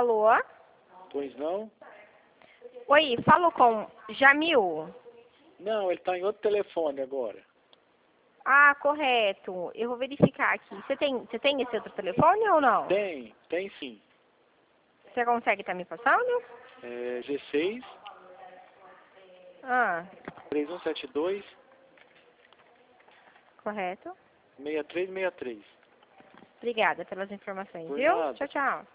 Alô? Pois não? Oi, falo com Jamil? Não, ele está em outro telefone agora. Ah, correto. Eu vou verificar aqui. Você tem esse outro telefone ou não? Tem sim. Você consegue estar me passando? É G6 Ah, 3172 correto. 6363. Obrigada pelas informações, Por viu? nada. Tchau, tchau.